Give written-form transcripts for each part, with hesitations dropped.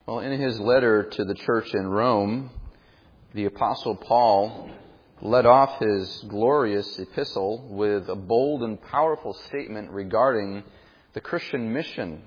Well, in his letter to the church in Rome, the Apostle Paul led off his glorious epistle with a bold and powerful statement regarding the Christian mission.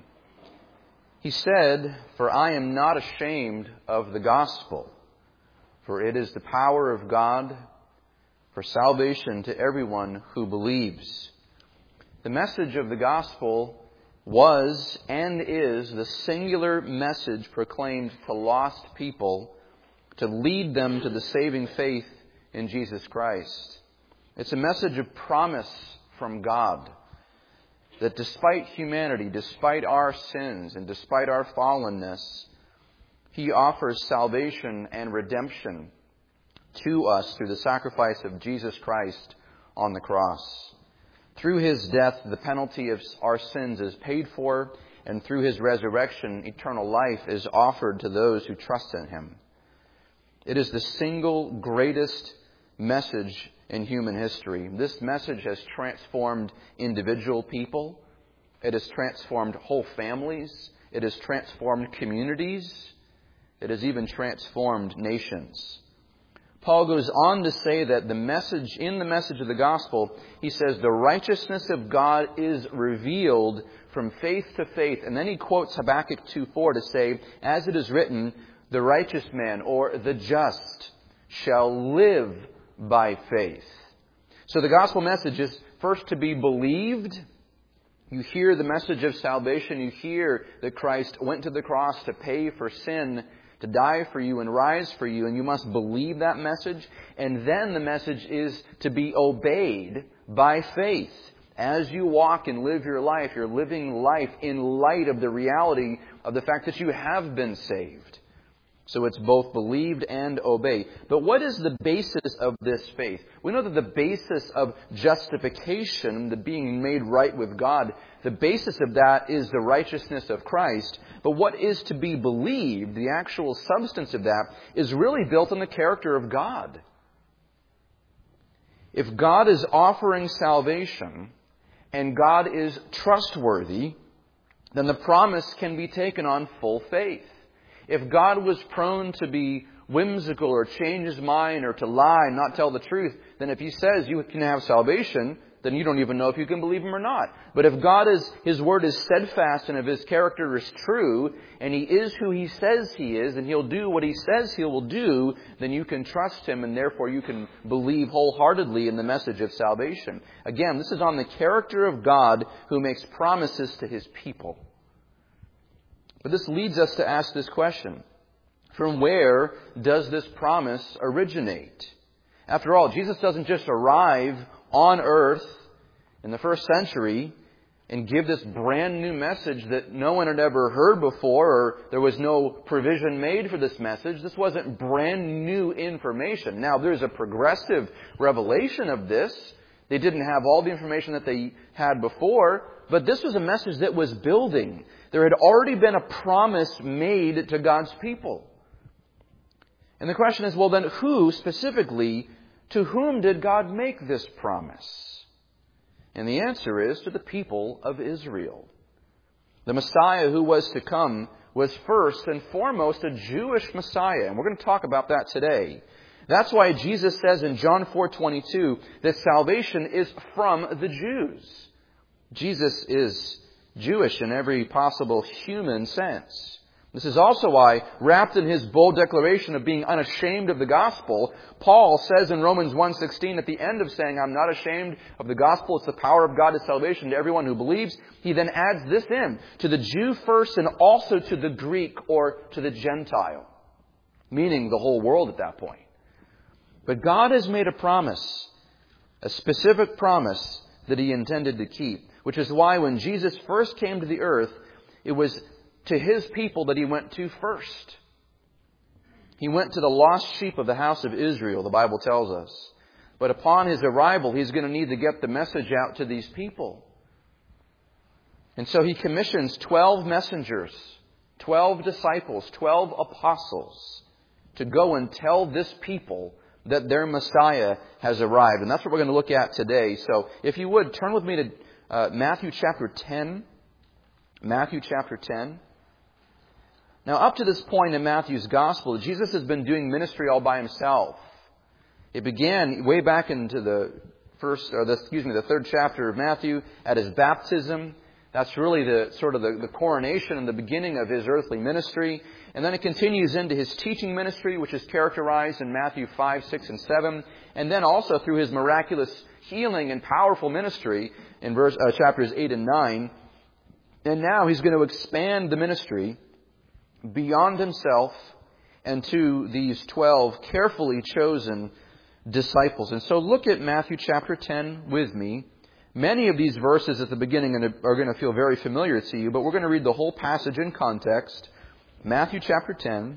He said, "For I am not ashamed of the gospel, for it is the power of God for salvation to everyone who believes." The message of the gospel was and is the singular message proclaimed to lost people to lead them to the saving faith in Jesus Christ. It's a message of promise from God that despite humanity, despite our sins, and despite our fallenness, He offers salvation and redemption to us through the sacrifice of Jesus Christ on the cross. Through His death, the penalty of our sins is paid for, and through His resurrection, eternal life is offered to those who trust in Him. It is the single greatest message in human history. This message has transformed individual people. It has transformed whole families. It has transformed communities. It has even transformed nations. Paul goes on to say that in the message of the gospel, he says the righteousness of God is revealed from faith to faith. And then he quotes Habakkuk 2:4 to say, "As it is written, the righteous man," or the just, "shall live by faith." So the gospel message is first to be believed. You hear the message of salvation. You hear that Christ went to the cross to pay for sin, to die for you and rise for you, and you must believe that message. And then the message is to be obeyed by faith. As you walk and live your life, you're living life in light of the reality of the fact that you have been saved. So it's both believed and obeyed. But what is the basis of this faith? We know that the basis of justification, the being made right with God, the basis of that is the righteousness of Christ. But what is to be believed, the actual substance of that, is really built on the character of God. If God is offering salvation and God is trustworthy, then the promise can be taken on full faith. If God was prone to be whimsical or change His mind or to lie and not tell the truth, then if He says you can have salvation, then you don't even know if you can believe Him or not. But if His Word is steadfast and if His character is true and He is who He says He is and He'll do what He says He will do, then you can trust Him and therefore you can believe wholeheartedly in the message of salvation. Again, this is on the character of God who makes promises to His people. But this leads us to ask this question. From where does this promise originate? After all, Jesus doesn't just arrive on earth in the first century and give this brand new message that no one had ever heard before, or there was no provision made for this message. This wasn't brand new information. Now, there's a progressive revelation of this. They didn't have all the information that they had before, but this was a message that was building. There had already been a promise made to God's people. And the question is, well then, who specifically, to whom did God make this promise? And the answer is to the people of Israel. The Messiah who was to come was first and foremost a Jewish Messiah. And we're going to talk about that today. That's why Jesus says in John 4:22 that salvation is from the Jews. Jesus is Jewish in every possible human sense. This is also why, wrapped in his bold declaration of being unashamed of the gospel, Paul says in Romans 1:16 at the end of saying, "I'm not ashamed of the gospel, it's the power of God to salvation to everyone who believes." He then adds this in, to the Jew first and also to the Greek or to the Gentile, meaning the whole world at that point. But God has made a promise, a specific promise that He intended to keep, which is why when Jesus first came to the earth, it was to His people that He went to first. He went to the lost sheep of the house of Israel, the Bible tells us. But upon His arrival, He's going to need to get the message out to these people. And so He commissions 12 messengers, 12 disciples, 12 apostles to go and tell this people that their Messiah has arrived. And that's what we're going to look at today. So if you would, turn with me to Matthew chapter 10. Matthew chapter 10. Now, up to this point in Matthew's Gospel, Jesus has been doing ministry all by himself. It began way back into the third chapter of Matthew at his baptism. That's really the coronation and the beginning of his earthly ministry. And then it continues into his teaching ministry, which is characterized in Matthew 5, 6, and 7. And then also through his miraculous healing and powerful ministry in chapters 8 and 9. And now he's going to expand the ministry beyond himself and to these 12 carefully chosen disciples. And so look at Matthew chapter 10 with me. Many of these verses at the beginning are going to feel very familiar to you, but we're going to read the whole passage in context. Matthew chapter 10.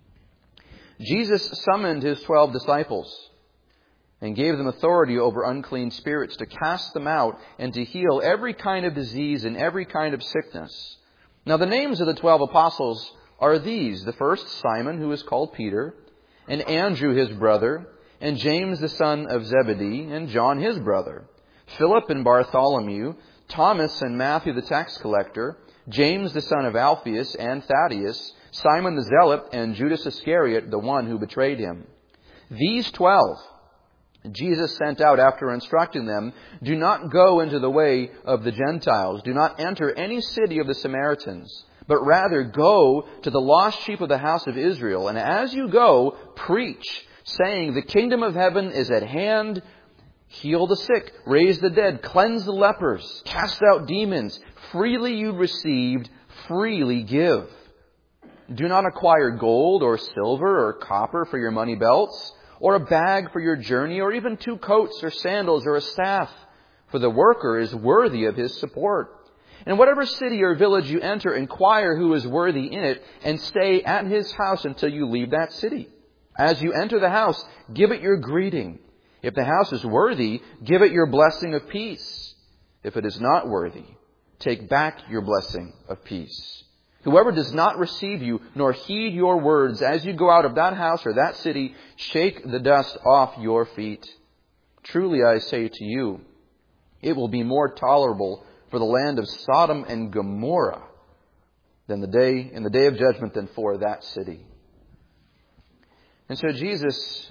Jesus summoned his 12 disciples and gave them authority over unclean spirits to cast them out and to heal every kind of disease and every kind of sickness. Now the names of the 12 apostles are these. The first, Simon, who is called Peter, and Andrew his brother, and James the son of Zebedee, and John his brother, Philip and Bartholomew, Thomas and Matthew the tax collector, James the son of Alphaeus and Thaddeus, Simon the Zealot, and Judas Iscariot, the one who betrayed him. These 12 Jesus sent out after instructing them, "Do not go into the way of the Gentiles. Do not enter any city of the Samaritans, but rather go to the lost sheep of the house of Israel. And as you go, preach, saying, the kingdom of heaven is at hand. Heal the sick, raise the dead, cleanse the lepers, cast out demons. Freely you received, freely give. Do not acquire gold or silver or copper for your money belts, or a bag for your journey, or even 2 coats or sandals or a staff, for the worker is worthy of his support. In whatever city or village you enter, inquire who is worthy in it, and stay at his house until you leave that city. As you enter the house, give it your greeting. If the house is worthy, give it your blessing of peace. If it is not worthy, take back your blessing of peace. Whoever does not receive you, nor heed your words, as you go out of that house or that city, shake the dust off your feet. Truly I say to you, it will be more tolerable for the land of Sodom and Gomorrah in the day of judgment than for that city." And so Jesus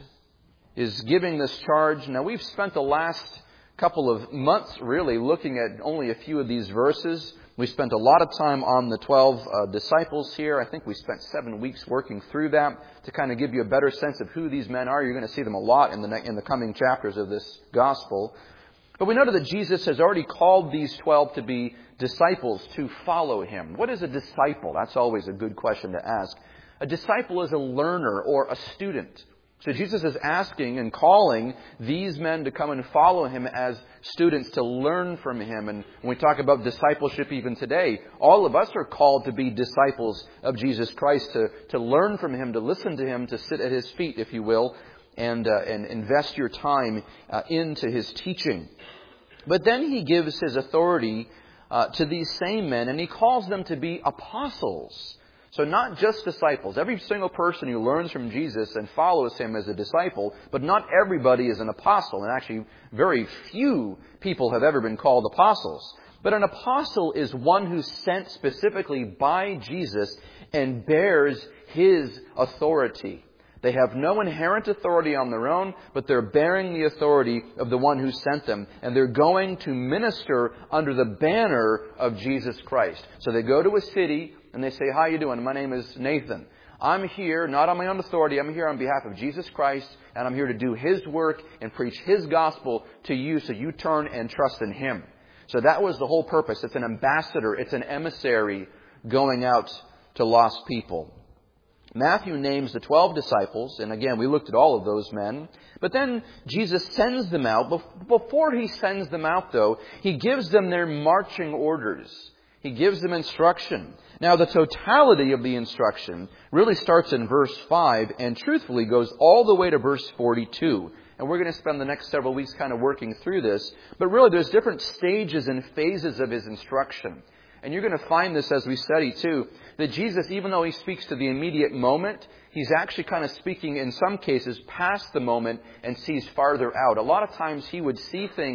is giving this charge. Now we've spent the last couple of months really looking at only a few of these verses. We spent a lot of time on the 12 disciples here. I think we spent 7 weeks working through that to kind of give you a better sense of who these men are. You're going to see them a lot in the coming chapters of this gospel. But we noted that Jesus has already called these 12 to be disciples to follow him. What is a disciple? That's always a good question to ask. A disciple is a learner or a student. So Jesus is asking and calling these men to come and follow him as students to learn from him. And when we talk about discipleship even today, all of us are called to be disciples of Jesus Christ, to learn from him, to listen to him, to sit at his feet, if you will, and invest your time into his teaching. But then he gives his authority to these same men, and he calls them to be apostles. So not just disciples. Every single person who learns from Jesus and follows him as a disciple, but not everybody is an apostle. And actually, very few people have ever been called apostles. But an apostle is one who's sent specifically by Jesus and bears his authority. They have no inherent authority on their own, but they're bearing the authority of the one who sent them. And they're going to minister under the banner of Jesus Christ. So they go to a city and they say, "How you doing? My name is Nathan. I'm here, not on my own authority. I'm here on behalf of Jesus Christ, and I'm here to do his work and preach his gospel to you so you turn and trust in him." So that was the whole purpose. It's an ambassador. It's an emissary going out to lost people. Matthew names the 12 disciples, and again, we looked at all of those men. But then Jesus sends them out. Before he sends them out, though, he gives them their marching orders. He gives them instruction. Now, the totality of the instruction really starts in verse 5 and truthfully goes all the way to verse 42. And we're going to spend the next several weeks kind of working through this. But really, there's different stages and phases of his instruction. And you're going to find this as we study, too, that Jesus, even though he speaks to the immediate moment, he's actually kind of speaking, in some cases, past the moment and sees farther out. A lot of times he would see things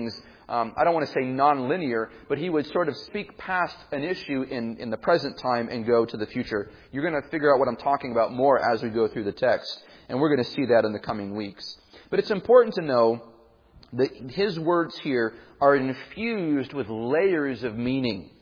I don't want to say non-linear, but he would sort of speak past an issue in the present time and go to the future. You're going to figure out what I'm talking about more as we go through the text, and we're going to see that in the coming weeks. But it's important to know that his words here are infused with layers of meaning.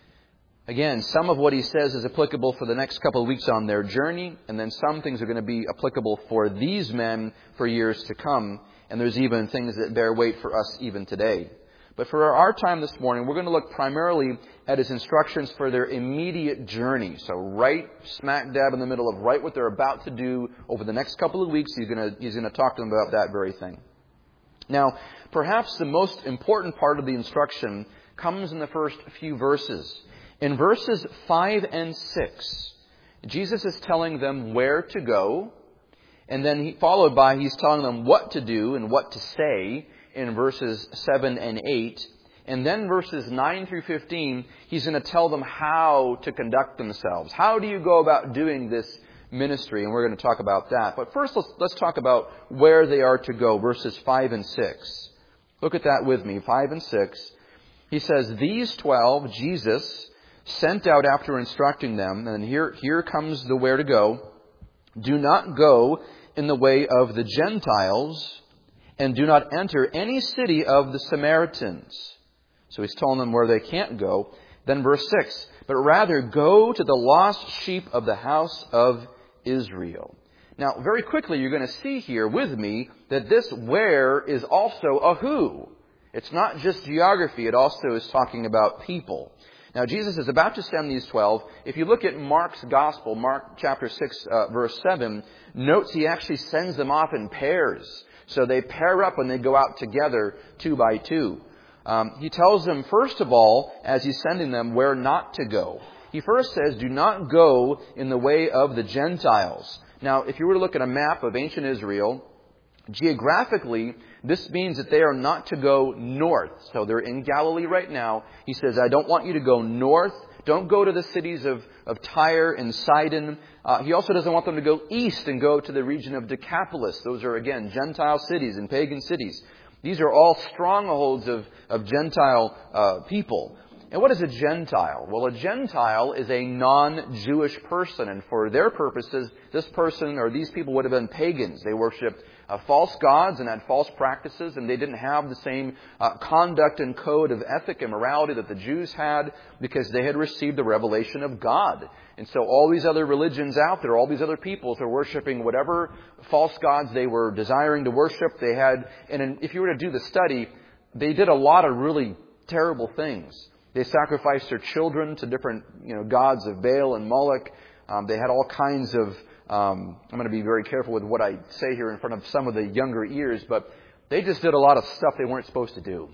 Again, some of what he says is applicable for the next couple of weeks on their journey, and then some things are going to be applicable for these men for years to come, and there's even things that bear weight for us even today. But for our time this morning, we're going to look primarily at his instructions for their immediate journey. So right smack dab in the middle of right what they're about to do over the next couple of weeks, he's going to talk to them about that very thing. Now, perhaps the most important part of the instruction comes in the first few verses. In verses 5 and 6, Jesus is telling them where to go, and then followed by he's telling them what to do and what to say in verses 7 and 8. And then verses 9 through 15, he's going to tell them how to conduct themselves. How do you go about doing this ministry? And we're going to talk about that. But first, let's talk about where they are to go, verses 5 and 6. Look at that with me, 5 and 6. He says, "These 12, Jesus sent out after instructing them," and here comes the where to go. "Do not go in the way of the Gentiles, and do not enter any city of the Samaritans." So he's telling them where they can't go. Then verse 6, "But rather go to the lost sheep of the house of Israel." Now, very quickly, you're going to see here with me that this where is also a who. It's not just geography. It also is talking about people. Now, Jesus is about to send these 12. If you look at Mark's Gospel, Mark chapter 6, verse 7, notes he actually sends them off in pairs. So they pair up and they go out together 2 by 2. He tells them, first of all, as he's sending them, where not to go. He first says, "Do not go in the way of the Gentiles." Now, if you were to look at a map of ancient Israel, geographically, this means that they are not to go north. So they're in Galilee right now. He says, "I don't want you to go north. Don't go to the cities of Tyre and Sidon." He also doesn't want them to go east and go to the region of Decapolis. Those are, again, Gentile cities and pagan cities. These are all strongholds of Gentile people. And what is a Gentile? Well, a Gentile is a non-Jewish person. And for their purposes, this person or these people would have been pagans. They worshipped false gods and had false practices, and they didn't have the same conduct and code of ethic and morality that the Jews had, because they had received the revelation of God. And so all these other religions out there, all these other peoples are worshiping whatever false gods they were desiring to worship. They had, and if you were to do the study, they did a lot of really terrible things. They sacrificed their children to different, gods of Baal and Moloch. They had all kinds of, I'm going to be very careful with what I say here in front of some of the younger ears, but they just did a lot of stuff they weren't supposed to do.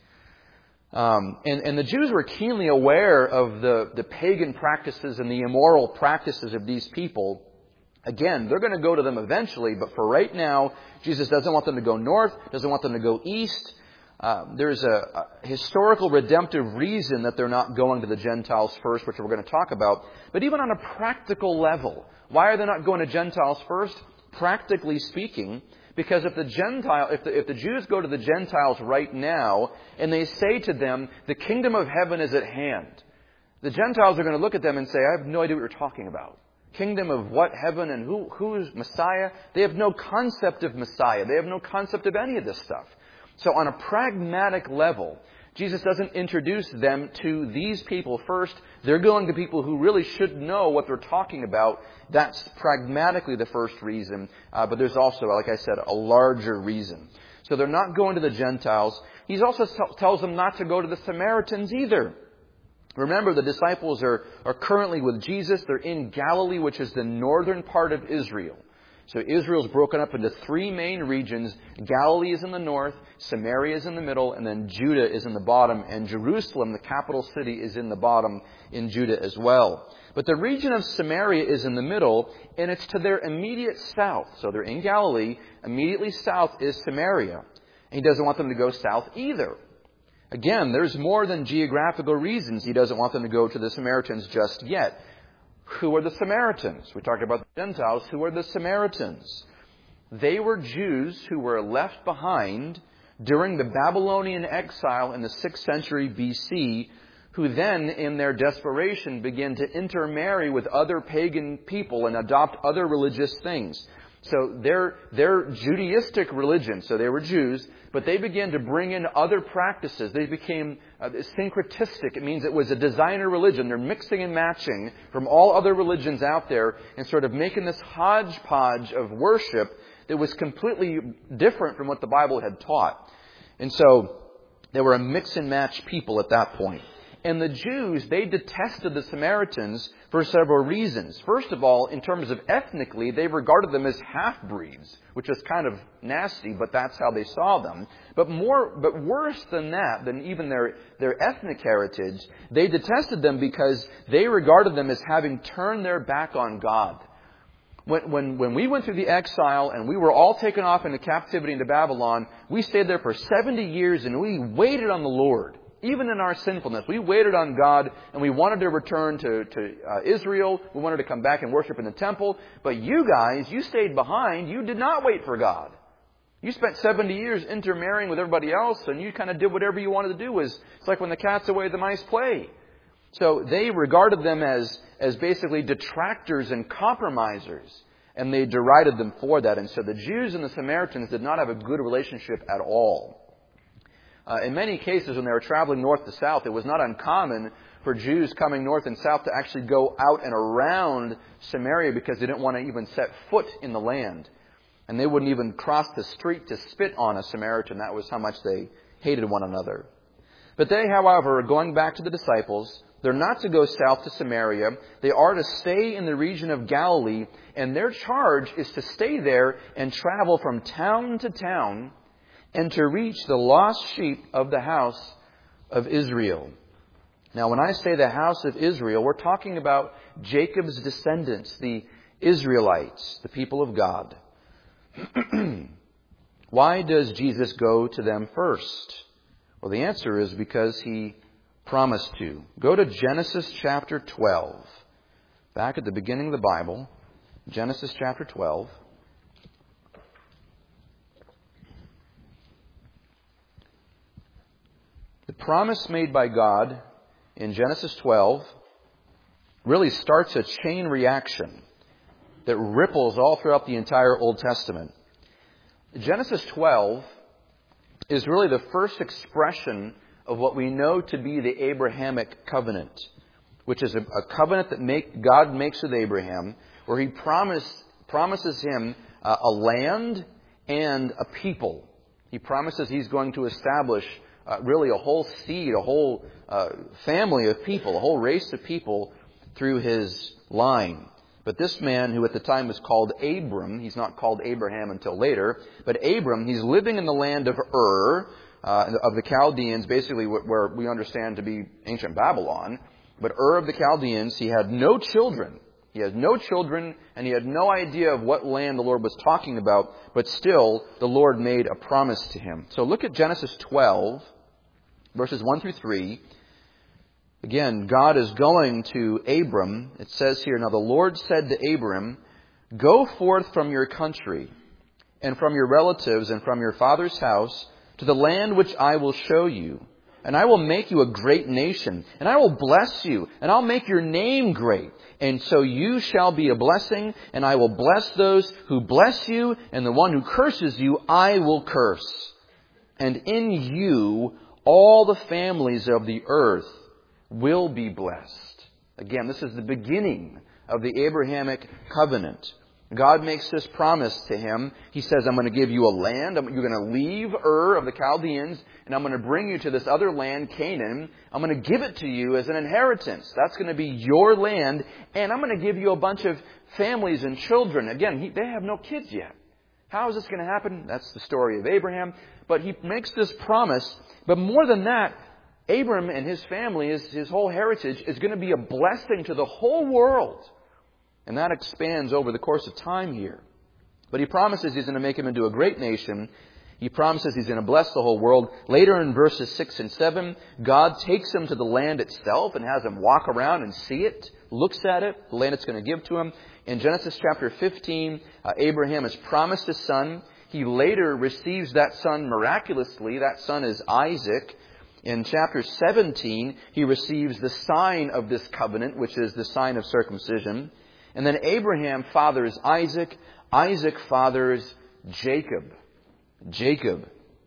And the Jews were keenly aware of the pagan practices and the immoral practices of these people. Again, they're going to go to them eventually, but for right now, Jesus doesn't want them to go north, doesn't want them to go east. There's a historical redemptive reason that they're not going to the Gentiles first, which we're going to talk about. But even on a practical level, why are they not going to Gentiles first? Practically speaking, because if the Jews go to the Gentiles right now and they say to them, "The kingdom of heaven is at hand," the Gentiles are going to look at them and say, "I have no idea what you're talking about. Kingdom of what? Heaven? And who's Messiah?" They have no concept of Messiah. They have no concept of any of this stuff. So on a pragmatic level, Jesus doesn't introduce them to these people first. They're going to people who really should know what they're talking about. That's pragmatically the first reason. But there's also, like I said, a larger reason. So they're not going to the Gentiles. He also tells them not to go to the Samaritans either. Remember, the disciples are currently with Jesus. They're in Galilee, which is the northern part of Israel. So Israel's broken up into 3 main regions. Galilee is in the north, Samaria is in the middle, and then Judah is in the bottom. And Jerusalem, the capital city, is in the bottom in Judah as well. But the region of Samaria is in the middle, and it's to their immediate south. So they're in Galilee. Immediately south is Samaria. And he doesn't want them to go south either. Again, there's more than geographical reasons he doesn't want them to go to the Samaritans just yet. Who are the Samaritans? We talked about the Gentiles. Who are the Samaritans? They were Jews who were left behind during the Babylonian exile in the 6th century BC, who then, in their desperation, began to intermarry with other pagan people and adopt other religious things. So their Judaistic religion, so they were Jews, but they began to bring in other practices. They became syncretistic. It means it was a designer religion. They're mixing and matching from all other religions out there and sort of making this hodgepodge of worship that was completely different from what the Bible had taught. And so they were a mix and match people at that point. And the Jews, they detested the Samaritans for several reasons. First of all, in terms of ethnically, they regarded them as half-breeds, which is kind of nasty, but that's how they saw them. But worse than that, than even their ethnic heritage, they detested them because they regarded them as having turned their back on God. When we went through the exile and we were all taken off into captivity into Babylon, we stayed there for 70 years and we waited on the Lord. Even in our sinfulness, we waited on God and we wanted to return to Israel. We wanted to come back and worship in the temple. But you guys, you stayed behind. You did not wait for God. You spent 70 years intermarrying with everybody else and you kind of did whatever you wanted to do. It's like when the cat's away, the mice play. So they regarded them as basically detractors and compromisers. And they derided them for that. And so the Jews and the Samaritans did not have a good relationship at all. In many cases, when they were traveling north to south, it was not uncommon for Jews coming north and south to actually go out and around Samaria because they didn't want to even set foot in the land. And they wouldn't even cross the street to spit on a Samaritan. That was how much they hated one another. But they, however, going back to the disciples, they're not to go south to Samaria. They are to stay in the region of Galilee, and their charge is to stay there and travel from town to town and to reach the lost sheep of the house of Israel. Now, when I say the house of Israel, we're talking about Jacob's descendants, the Israelites, the people of God. Why does Jesus go to them first? Well, the answer is because He promised to. Go to Genesis chapter 12. Back at the beginning of the Bible, Genesis chapter 12. The promise made by God in Genesis 12 really starts a chain reaction that ripples all throughout the entire Old Testament. Genesis 12 is really the first expression of what we know to be the Abrahamic covenant, which is a covenant that God makes with Abraham, where He promises him a land and a people. He promises He's going to establish really a whole seed, a whole family of people, a whole race of people through his line. But this man, who at the time was called Abram, he's not called Abraham until later, but Abram, he's living in the land of Ur, of the Chaldeans, basically where we understand to be ancient Babylon. But Ur of the Chaldeans, he had no children. He had no children, and he had no idea of what land the Lord was talking about, but still, the Lord made a promise to him. So look at Genesis 12, verses 1 through 3. Again, God is going to Abram. It says here, "Now the Lord said to Abram, 'Go forth from your country, and from your relatives, and from your father's house, to the land which I will show you. And I will make you a great nation, and I will bless you, and I'll make your name great. And so you shall be a blessing, and I will bless those who bless you, and the one who curses you I will curse. And in you all the families of the earth will be blessed.'" Again, this is the beginning of the Abrahamic covenant. God makes this promise to him. He says, "I'm going to give you a land. You're going to leave Ur of the Chaldeans, and I'm going to bring you to this other land, Canaan. I'm going to give it to you as an inheritance. That's going to be your land. And I'm going to give you a bunch of families and children." Again, they have no kids yet. How is this going to happen? That's the story of Abraham. But he makes this promise. But more than that, Abram and his family, his whole heritage, is going to be a blessing to the whole world. And that expands over the course of time here. But he promises He's going to make him into a great nation. He promises He's going to bless the whole world. Later in verses 6 and 7, God takes him to the land itself and has him walk around and see it, looks at it, the land it's going to give to him. In Genesis chapter 15, Abraham has promised his son. He later receives that son miraculously. That son is Isaac. In chapter 17, he receives the sign of this covenant, which is the sign of circumcision. And then Abraham fathers Isaac. Isaac fathers Jacob. Jacob,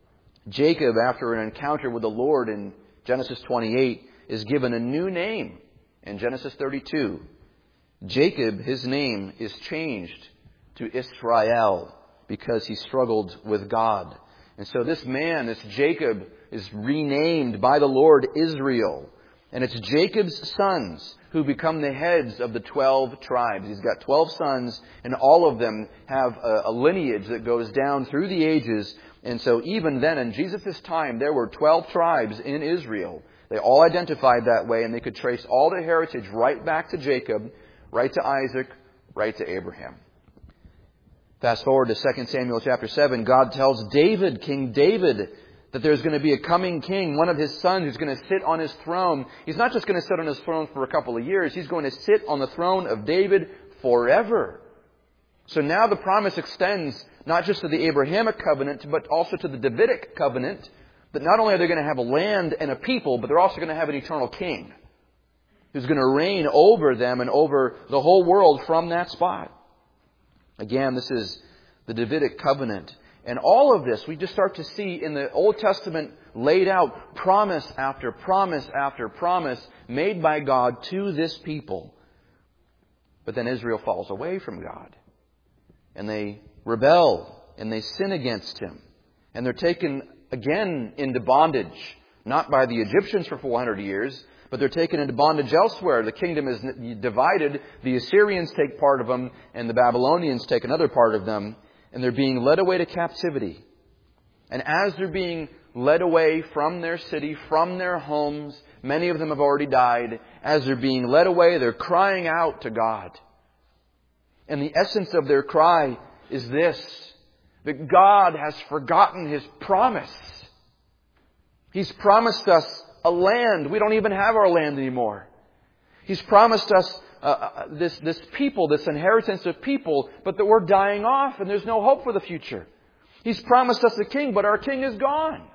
after an encounter with the Lord in Genesis 28, is given a new name in Genesis 32. Jacob, his name is changed to Israel because he struggled with God. And so this man, this Jacob, is renamed by the Lord Israel. And it's Jacob's sons who become the heads of the 12 tribes. He's got 12 sons, and all of them have a lineage that goes down through the ages. And so even then, in Jesus' time, there were 12 tribes in Israel. They all identified that way, and they could trace all their heritage right back to Jacob, right to Isaac, right to Abraham. Fast forward to 2 Samuel chapter 7. God tells David, King David, that there's going to be a coming king, one of his sons who's going to sit on his throne. He's not just going to sit on his throne for a couple of years. He's going to sit on the throne of David forever. So now the promise extends not just to the Abrahamic covenant, but also to the Davidic covenant, that not only are they going to have a land and a people, but they're also going to have an eternal king who's going to reign over them and over the whole world from that spot. Again, this is the Davidic covenant. And all of this, we just start to see in the Old Testament laid out promise after promise after promise made by God to this people. But then Israel falls away from God. And they rebel and they sin against Him. And they're taken again into bondage. Not by the Egyptians for 400 years, but they're taken into bondage elsewhere. The kingdom is divided. The Assyrians take part of them, and the Babylonians take another part of them. And they're being led away to captivity. And as they're being led away from their city, from their homes, many of them have already died. As they're being led away, they're crying out to God. And the essence of their cry is this: that God has forgotten His promise. He's promised us a land. We don't even have our land anymore. He's promised us this people, this inheritance of people, but that we're dying off and there's no hope for the future. He's promised us a king, but our king is gone.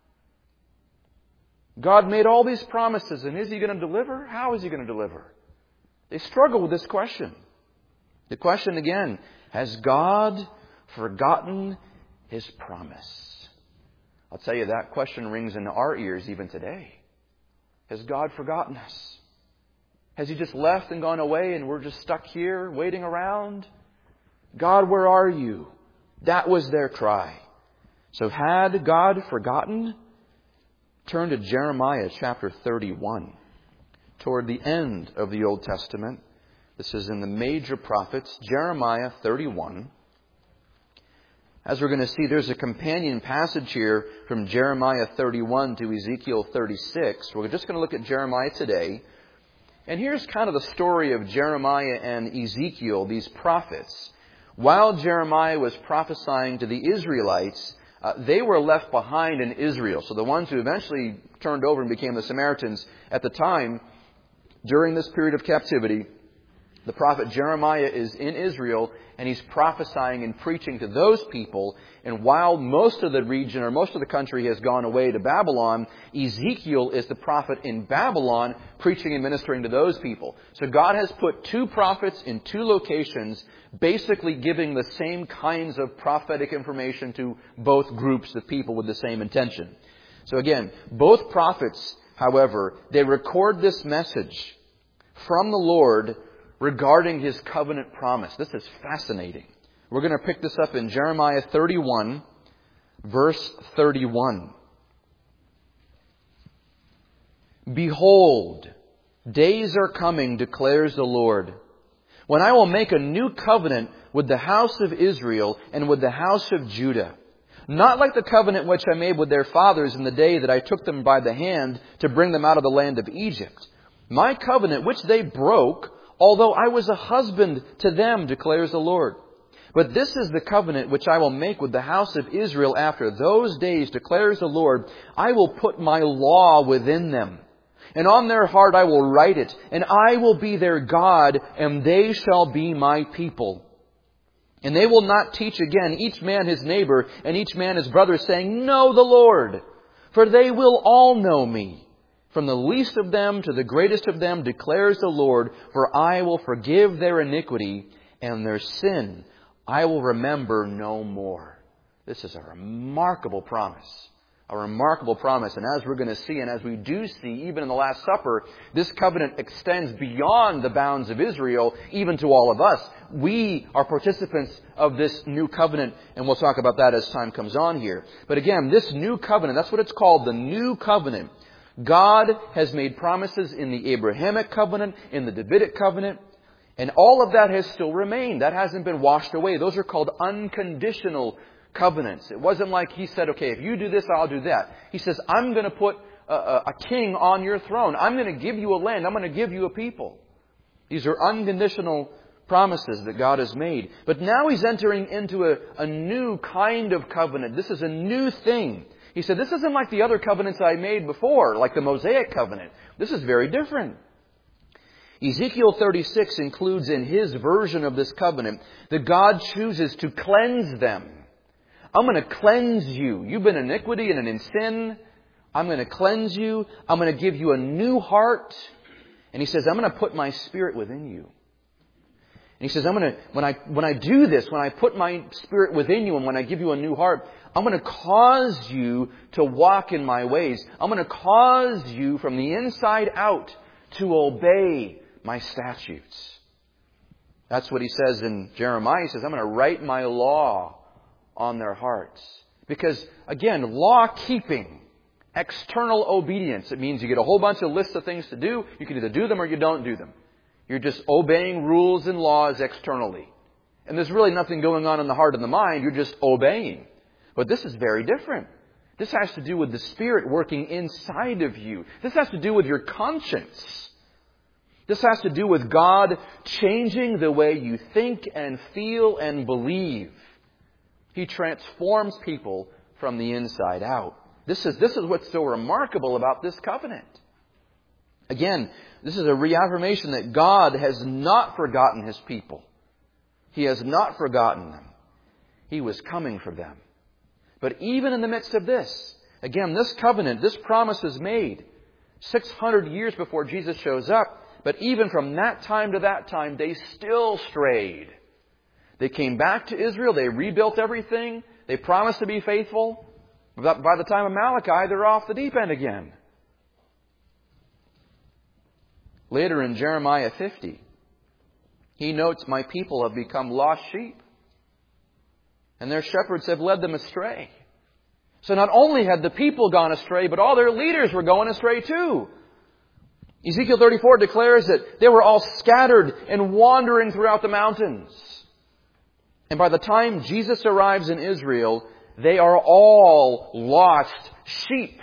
God made all these promises, and is He going to deliver? How is He going to deliver? They struggle with this question. The question again, has God forgotten His promise? I'll tell you, that question rings into our ears even today. Has God forgotten us? Has He just left and gone away and we're just stuck here waiting around? God, where are You? That was their cry. So had God forgotten? Turn to Jeremiah chapter 31. Toward the end of the Old Testament. This is in the major prophets. Jeremiah 31. As we're going to see, there's a companion passage here from Jeremiah 31 to Ezekiel 36. We're just going to look at Jeremiah today. And here's kind of the story of Jeremiah and Ezekiel, these prophets. While Jeremiah was prophesying to the Israelites, they were left behind in Israel. So the ones who eventually turned over and became the Samaritans at the time, during this period of captivity, the prophet Jeremiah is in Israel, and he's prophesying and preaching to those people. And while most of the region or most of the country has gone away to Babylon, Ezekiel is the prophet in Babylon preaching and ministering to those people. So God has put two prophets in two locations, basically giving the same kinds of prophetic information to both groups of people with the same intention. So again, both prophets, however, they record this message from the Lord regarding His covenant promise. This is fascinating. We're going to pick this up in Jeremiah 31, verse 31. Behold, days are coming, declares the Lord, when I will make a new covenant with the house of Israel and with the house of Judah. Not like the covenant which I made with their fathers in the day that I took them by the hand to bring them out of the land of Egypt. My covenant which they broke, although I was a husband to them, declares the Lord. But this is the covenant which I will make with the house of Israel after those days, declares the Lord. I will put my law within them, and on their heart I will write it, and I will be their God, and they shall be my people. And they will not teach again, each man his neighbor and each man his brother, saying, Know the Lord, for they will all know me. From the least of them to the greatest of them, declares the Lord, for I will forgive their iniquity, and their sin I will remember no more. This is a remarkable promise. A remarkable promise. And as we're going to see, and as we do see, even in the Last Supper, this covenant extends beyond the bounds of Israel, even to all of us. We are participants of this new covenant, and we'll talk about that as time comes on here. But again, this new covenant, that's what it's called, the new covenant. God has made promises in the Abrahamic covenant, in the Davidic covenant, and all of that has still remained. That hasn't been washed away. Those are called unconditional covenants. It wasn't like He said, okay, if you do this, I'll do that. He says, I'm going to put a king on your throne. I'm going to give you a land. I'm going to give you a people. These are unconditional promises that God has made. But now He's entering into a new kind of covenant. This is a new thing. He said, this isn't like the other covenants I made before, like the Mosaic covenant. This is very different. Ezekiel 36 includes in his version of this covenant that God chooses to cleanse them. I'm going to cleanse you. You've been in iniquity and in sin. I'm going to cleanse you. I'm going to give you a new heart. And He says, I'm going to put my Spirit within you. And He says, when I do this, when I put my Spirit within you and when I give you a new heart, I'm going to cause you to walk in my ways. I'm going to cause you from the inside out to obey my statutes. That's what He says in Jeremiah. He says, I'm going to write my law on their hearts. Because, again, law-keeping, external obedience. It means you get a whole bunch of lists of things to do. You can either do them or you don't do them. You're just obeying rules and laws externally. And there's really nothing going on in the heart and the mind. You're just obeying. But this is very different. This has to do with the Spirit working inside of you. This has to do with your conscience. This has to do with God changing the way you think and feel and believe. He transforms people from the inside out. This is what's so remarkable about this covenant. Again, this is a reaffirmation that God has not forgotten His people. He has not forgotten them. He was coming for them. But even in the midst of this, again, this covenant, this promise is made 600 years before Jesus shows up. But even from that time to that time, they still strayed. They came back to Israel. They rebuilt everything. They promised to be faithful. But by the time of Malachi, they're off the deep end again. Later in Jeremiah 50, He notes, my people have become lost sheep, and their shepherds have led them astray. So not only had the people gone astray, but all their leaders were going astray too. Ezekiel 34 declares that they were all scattered and wandering throughout the mountains. And by the time Jesus arrives in Israel, they are all lost sheep.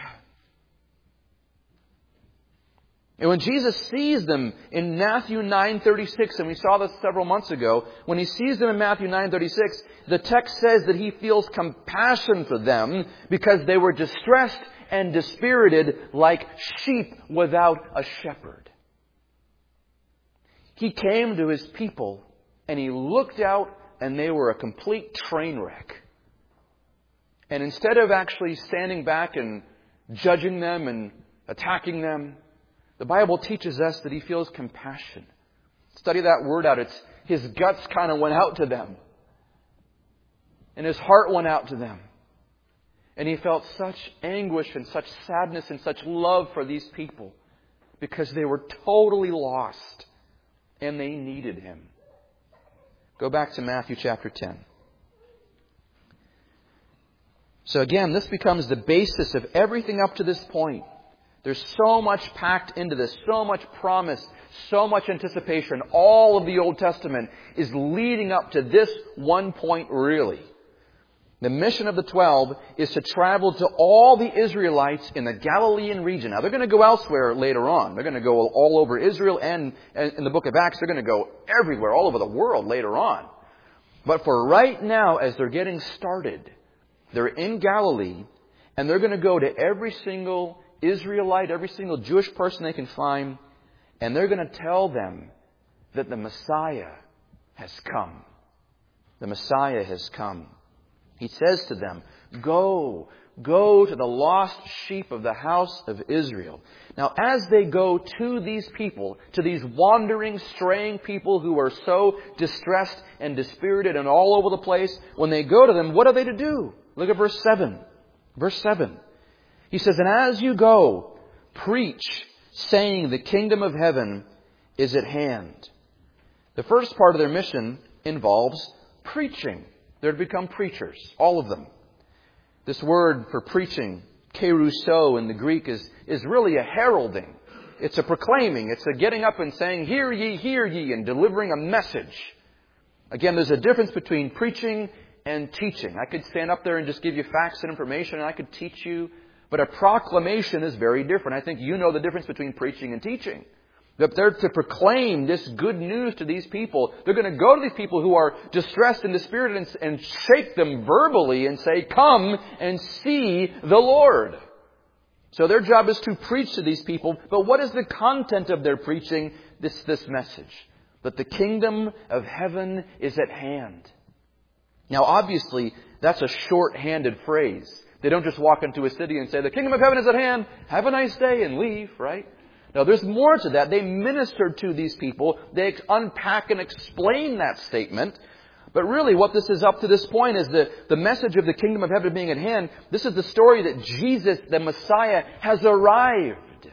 And when Jesus sees them in Matthew 9:36, and we saw this several months ago, when He sees them in Matthew 9:36, the text says that He feels compassion for them because they were distressed and dispirited like sheep without a shepherd. He came to His people and He looked out and they were a complete train wreck. And instead of actually standing back and judging them and attacking them, the Bible teaches us that He feels compassion. Study that word out. His guts kind of went out to them. And His heart went out to them. And He felt such anguish and such sadness and such love for these people because they were totally lost and they needed Him. Go back to Matthew chapter 10. So again, this becomes the basis of everything up to this point. There's so much packed into this, so much promise, so much anticipation. All of the Old Testament is leading up to this one point really. The mission of the 12 is to travel to all the Israelites in the Galilean region. Now, they're going to go elsewhere later on. They're going to go all over Israel, and in the book of Acts, they're going to go everywhere, all over the world later on. But for right now, as they're getting started, they're in Galilee, and they're going to go to every single Israelite, every single Jewish person they can find, and they're going to tell them that the Messiah has come. The Messiah has come. He says to them, go to the lost sheep of the house of Israel. Now, as they go to these people, to these wandering, straying people who are so distressed and dispirited and all over the place, when they go to them, what are they to do? Look at verse 7. Verse 7. He says, and as you go, preach, saying the kingdom of heaven is at hand. The first part of their mission involves preaching. They're to become preachers, all of them. This word for preaching, kerusso in the Greek, is really a heralding. It's a proclaiming. It's a getting up and saying, hear ye, and delivering a message. Again, there's a difference between preaching and teaching. I could stand up there and just give you facts and information, and I could teach you. But a proclamation is very different. I think you know the difference between preaching and teaching. That they're to proclaim this good news to these people. They're going to go to these people who are distressed and dispirited and shake them verbally and say, come and see the Lord. So their job is to preach to these people. But what is the content of their preaching? This message. That the kingdom of heaven is at hand. Now obviously, that's a short-handed phrase. They don't just walk into a city and say, the kingdom of heaven is at hand. Have a nice day and leave, right? Now, there's more to that. They ministered to these people. They unpack and explain that statement. But really, what this is up to this point is the message of the kingdom of heaven being at hand. This is the story that Jesus, the Messiah, has arrived.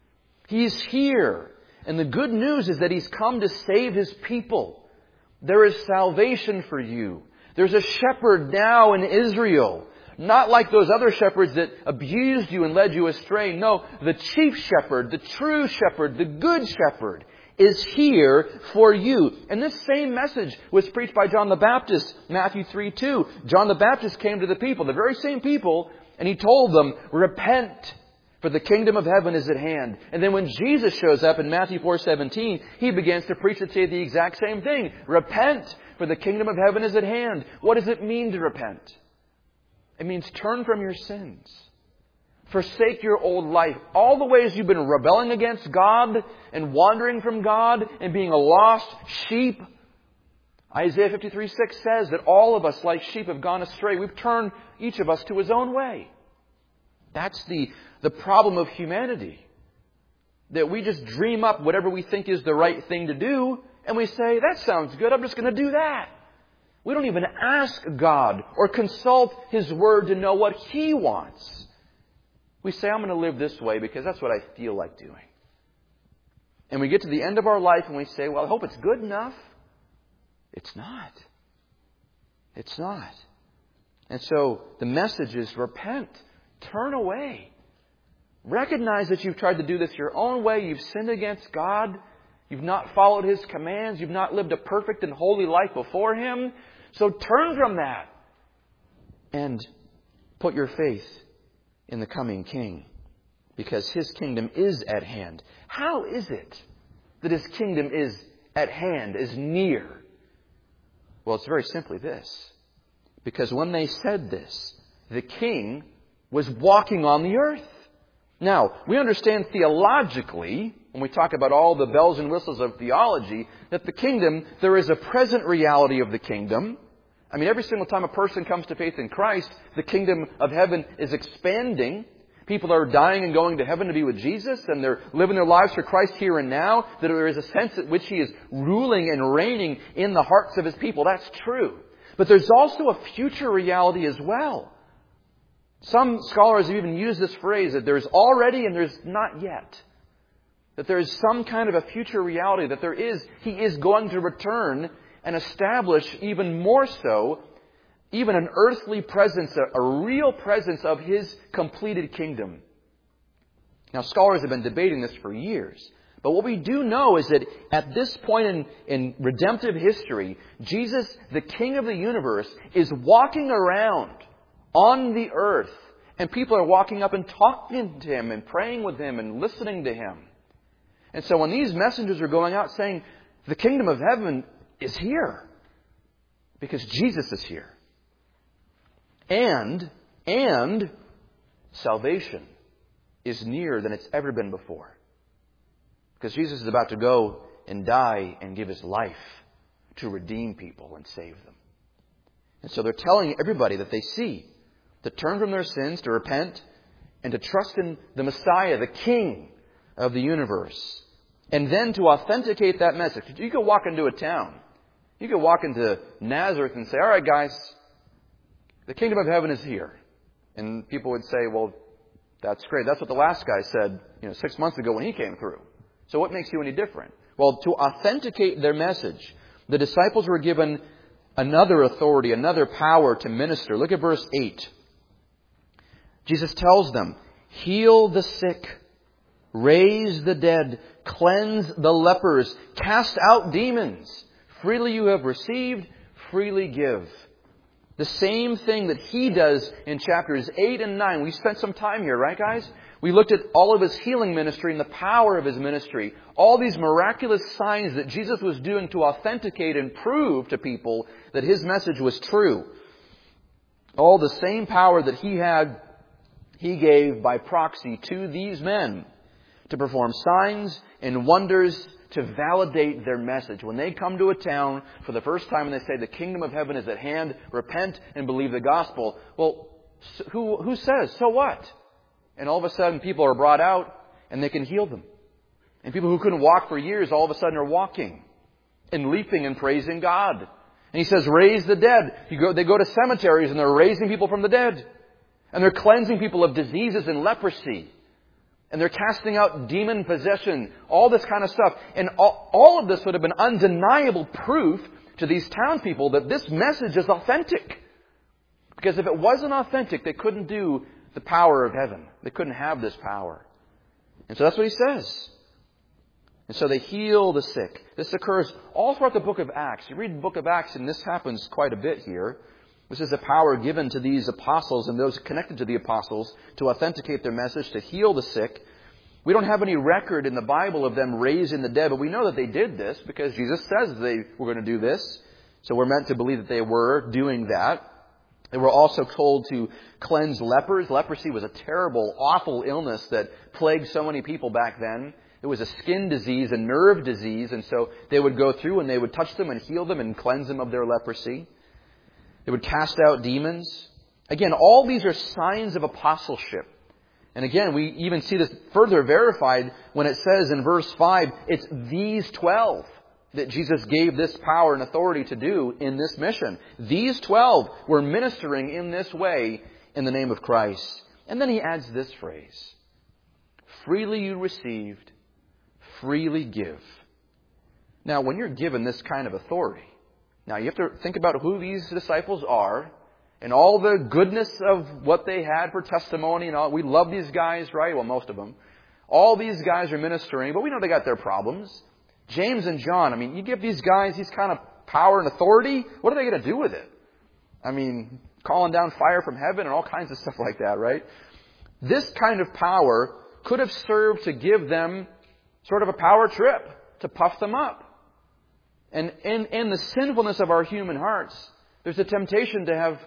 He's here. And the good news is that He's come to save His people. There is salvation for you. There's a shepherd now in Israel. Not like those other shepherds that abused you and led you astray. No, the chief shepherd, the true shepherd, the good shepherd is here for you. And this same message was preached by John the Baptist, Matthew 3:2. John the Baptist came to the people, the very same people, and he told them, repent, for the kingdom of heaven is at hand. And then when Jesus shows up in Matthew 4:17, He begins to preach and say the exact same thing. Repent, for the kingdom of heaven is at hand. What does it mean to repent? It means turn from your sins. Forsake your old life. All the ways you've been rebelling against God and wandering from God and being a lost sheep. Isaiah 53:6 says that all of us like sheep have gone astray. We've turned each of us to his own way. That's the problem of humanity. That we just dream up whatever we think is the right thing to do and we say, that sounds good, I'm just going to do that. We don't even ask God or consult His Word to know what He wants. We say, I'm going to live this way because that's what I feel like doing. And we get to the end of our life and we say, well, I hope it's good enough. It's not. It's not. And so the message is repent. Turn away. Recognize that you've tried to do this your own way. You've sinned against God. You've not followed His commands. You've not lived a perfect and holy life before Him. So turn from that and put your faith in the coming King, because His kingdom is at hand. How is it that His kingdom is at hand, is near? Well, it's very simply this. Because when they said this, the King was walking on the earth. Now, we understand theologically, when we talk about all the bells and whistles of theology, that the kingdom, there is a present reality of the kingdom. I mean, every single time a person comes to faith in Christ, the kingdom of heaven is expanding. People are dying and going to heaven to be with Jesus, and they're living their lives for Christ here and now. That there is a sense at which He is ruling and reigning in the hearts of His people. That's true. But there's also a future reality as well. Some scholars have even used this phrase that there's already and there's not yet. That there is some kind of a future reality, that He is going to return and establish even more so, even an earthly presence, a real presence of His completed kingdom. Now, scholars have been debating this for years. But what we do know is that at this point in redemptive history, Jesus, the King of the universe, is walking around on the earth. And people are walking up and talking to Him and praying with Him and listening to Him. And so when these messengers are going out saying, the kingdom of heaven is here, because Jesus is here. And salvation is nearer than it's ever been before. Because Jesus is about to go and die and give His life to redeem people and save them. And so they're telling everybody that they see to turn from their sins, to repent, and to trust in the Messiah, the King of the universe. And then to authenticate that message. You could walk into a town. You could walk into Nazareth and say, all right, guys, the kingdom of heaven is here. And people would say, well, that's great. That's what the last guy said 6 months ago when he came through. So what makes you any different? Well, to authenticate their message, the disciples were given another authority, another power to minister. Look at verse 8. Jesus tells them, heal the sick, raise the dead, cleanse the lepers, cast out demons. Freely you have received, freely give. The same thing that He does in chapters 8 and 9. We spent some time here, right guys? We looked at all of His healing ministry and the power of His ministry. All these miraculous signs that Jesus was doing to authenticate and prove to people that His message was true. All the same power that He had, He gave by proxy to these men to perform signs and wonders to validate their message. When they come to a town for the first time and they say the kingdom of heaven is at hand, repent and believe the gospel. Well, who says, so what? And all of a sudden people are brought out and they can heal them. And people who couldn't walk for years all of a sudden are walking and leaping and praising God. And He says, raise the dead. They go to cemeteries and they're raising people from the dead. And they're cleansing people of diseases and leprosy. And they're casting out demon possession, all this kind of stuff. And all of this would have been undeniable proof to these town people that this message is authentic. Because if it wasn't authentic, they couldn't do the power of heaven. They couldn't have this power. And so that's what He says. And so they heal the sick. This occurs all throughout the book of Acts. You read the book of Acts and this happens quite a bit here. This is the power given to these apostles and those connected to the apostles to authenticate their message, to heal the sick. We don't have any record in the Bible of them raising the dead, but we know that they did this because Jesus says they were going to do this. So we're meant to believe that they were doing that. They were also told to cleanse lepers. Leprosy was a terrible, awful illness that plagued so many people back then. It was a skin disease, a nerve disease, and so they would go through and they would touch them and heal them and cleanse them of their leprosy. They would cast out demons. Again, all these are signs of apostleship. And again, we even see this further verified when it says in verse 5, it's these 12 that Jesus gave this power and authority to do in this mission. These 12 were ministering in this way in the name of Christ. And then He adds this phrase, freely you received, freely give. Now, when you're given this kind of authority, now you have to think about who these disciples are and all the goodness of what they had for testimony and all. We love these guys, right? Well, most of them. All these guys are ministering, but we know they got their problems. James and John, you give these guys these kind of power and authority, what are they going to do with it? Calling down fire from heaven and all kinds of stuff like that, right? This kind of power could have served to give them sort of a power trip, to puff them up. And in the sinfulness of our human hearts, there's a temptation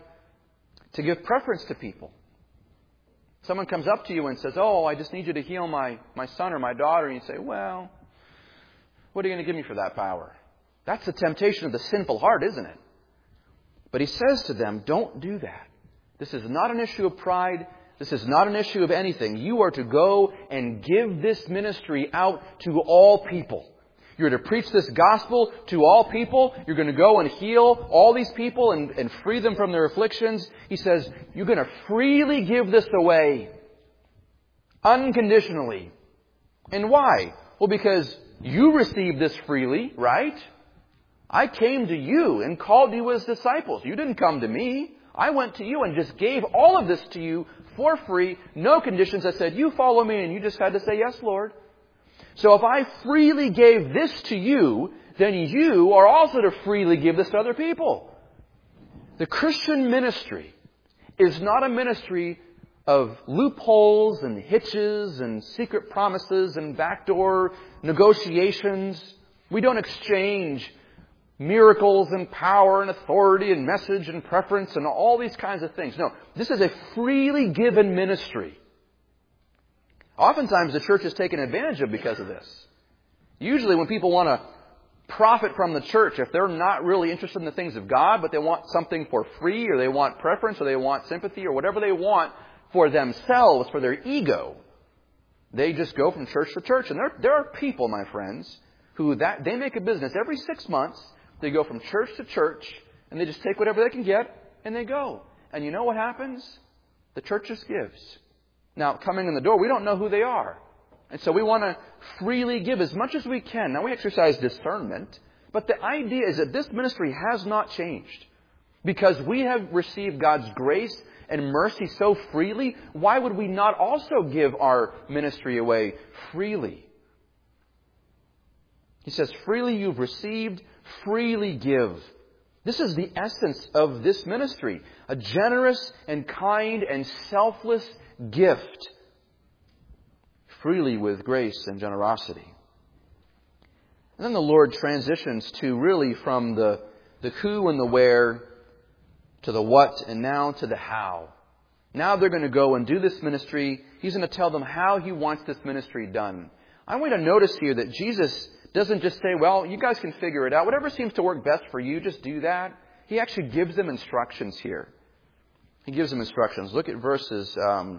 to give preference to people. Someone comes up to you and says, oh, I just need you to heal my son or my daughter. And you say, well, what are you going to give me for that power? That's the temptation of the sinful heart, isn't it? But He says to them, don't do that. This is not an issue of pride. This is not an issue of anything. You are to go and give this ministry out to all people. You're to preach this gospel to all people. You're going to go and heal all these people and free them from their afflictions. He says, you're going to freely give this away. Unconditionally. And why? Well, because you received this freely, right? I came to you and called you as disciples. You didn't come to me. I went to you and just gave all of this to you for free. No conditions. I said, you follow me, and you just had to say, yes, Lord. So if I freely gave this to you, then you are also to freely give this to other people. The Christian ministry is not a ministry of loopholes and hitches and secret promises and backdoor negotiations. We don't exchange miracles and power and authority and message and preference and all these kinds of things. No, this is a freely given ministry. Oftentimes the church is taken advantage of because of this. Usually when people want to profit from the church, if they're not really interested in the things of God, but they want something for free, or they want preference, or they want sympathy, or whatever they want for themselves, for their ego, they just go from church to church. And there are people, my friends, who they make a business every 6 months. They go from church to church, and they just take whatever they can get, and they go. And you know what happens? The church just gives. Now, coming in the door, we don't know who they are. And so we want to freely give as much as we can. Now, we exercise discernment, but the idea is that this ministry has not changed. Because we have received God's grace and mercy so freely, why would we not also give our ministry away freely? He says, freely you've received, freely give. This is the essence of this ministry. A generous and kind and selfless gift. Freely with grace and generosity. And then the Lord transitions to really from the who and the where to the what and now to the how. Now they're going to go and do this ministry. He's going to tell them how He wants this ministry done. I want you to notice here that Jesus doesn't just say, well, you guys can figure it out. Whatever seems to work best for you, just do that. He actually gives them instructions here. He gives them instructions. Look at verses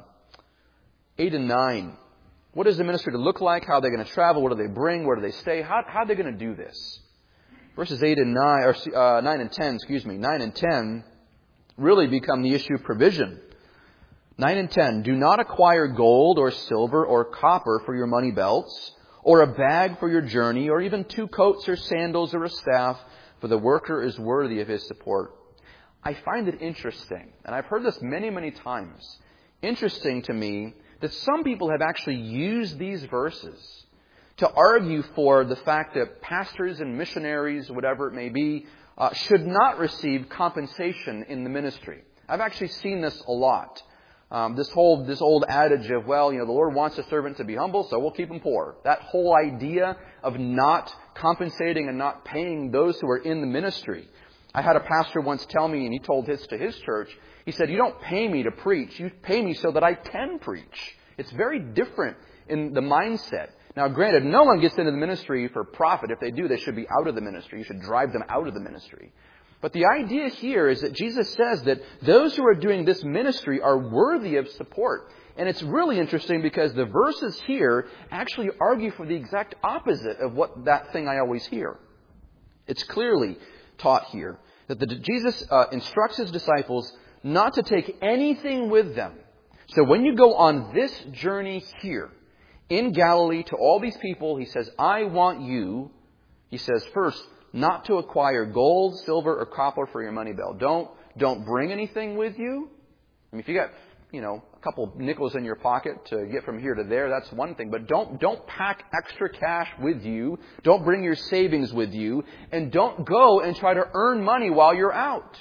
8 and 9. What is the ministry to look like? How are they going to travel? What do they bring? Where do they stay? How are they going to do this? Verses 8 and 9, or 9 and 10, 9 and 10 really become the issue of provision. 9 and 10, do not acquire gold or silver or copper for your money belts, or a bag for your journey, or even 2 coats or sandals or a staff, for the worker is worthy of his support. I find it interesting, and I've heard this many, many times, interesting to me that some people have actually used these verses to argue for the fact that pastors and missionaries, whatever it may be, should not receive compensation in the ministry. I've actually seen this a lot. This old adage of, well, the Lord wants a servant to be humble, so we'll keep him poor. That whole idea of not compensating and not paying those who are in the ministry. I had a pastor once tell me, and he told this to his church, he said, you don't pay me to preach, you pay me so that I can preach. It's very different in the mindset. Now, granted, no one gets into the ministry for profit. If they do, they should be out of the ministry. You should drive them out of the ministry. But the idea here is that Jesus says that those who are doing this ministry are worthy of support. And it's really interesting because the verses here actually argue for the exact opposite of what that thing I always hear. It's clearly taught here that Jesus instructs His disciples not to take anything with them. So when you go on this journey here in Galilee to all these people, He says, I want you, He says, first, not to acquire gold, silver, or copper for your money belt. Don't bring anything with you. I mean, if you got, a couple nickels in your pocket to get from here to there, that's one thing. But don't pack extra cash with you. Don't bring your savings with you. And don't go and try to earn money while you're out.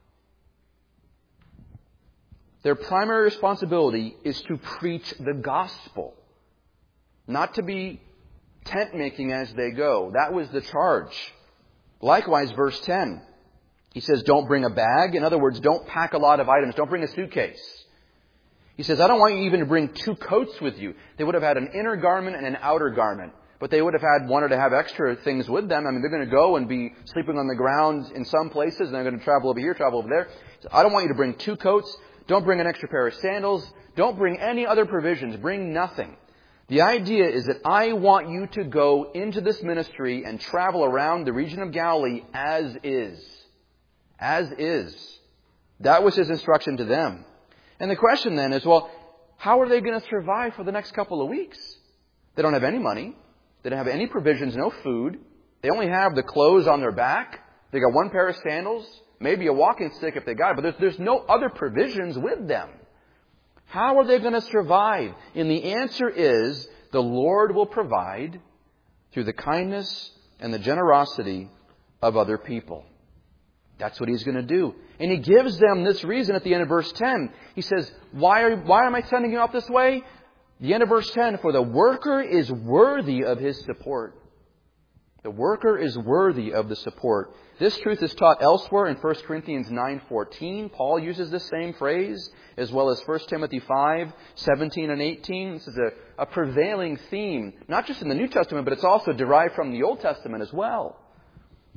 Their primary responsibility is to preach the gospel. Not to be tent making as they go. That was the charge. Likewise, verse 10, he says, don't bring a bag. In other words, don't pack a lot of items. Don't bring a suitcase. He says, I don't want you even to bring 2 coats with you. They would have had an inner garment and an outer garment. But they would have wanted to have extra things with them. I mean, they're going to go and be sleeping on the ground in some places, and they're going to travel over here, travel over there. So I don't want you to bring 2 coats. Don't bring an extra pair of sandals. Don't bring any other provisions. Bring nothing. The idea is that I want you to go into this ministry and travel around the region of Galilee as is. As is. That was His instruction to them. And the question then is, well, how are they going to survive for the next couple of weeks? They don't have any money. They don't have any provisions, no food. They only have the clothes on their back. They got 1 pair of sandals, maybe a walking stick if they got it, but there's no other provisions with them. How are they going to survive? And the answer is, the Lord will provide through the kindness and the generosity of other people. That's what He's going to do. And He gives them this reason at the end of verse 10. He says, why am I sending you out this way? The end of verse 10, for the worker is worthy of his support. The worker is worthy of the support. This truth is taught elsewhere in 1 Corinthians 9:14. Paul uses this same phrase, as well as 1 Timothy 5:17 and 18. This is a prevailing theme, not just in the New Testament, but it's also derived from the Old Testament as well.